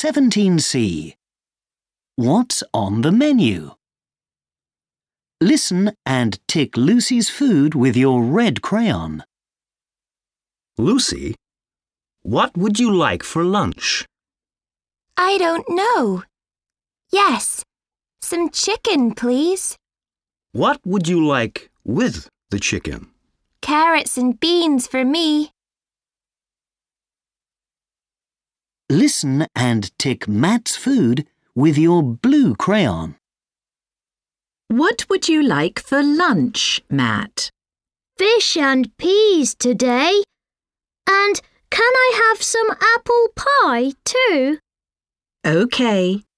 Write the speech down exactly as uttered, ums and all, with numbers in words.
seventeen C. What's on the menu? Listen and tick Lucy's food with your red crayon. Lucy, what would you like for lunch? I don't know. Yes, some chicken, please. What would you like with the chicken? Carrots and beans for me. Listen and tick Matt's food with your blue crayon. What would you like for lunch, Matt? Fish and peas today. And can I have some apple pie too? OK.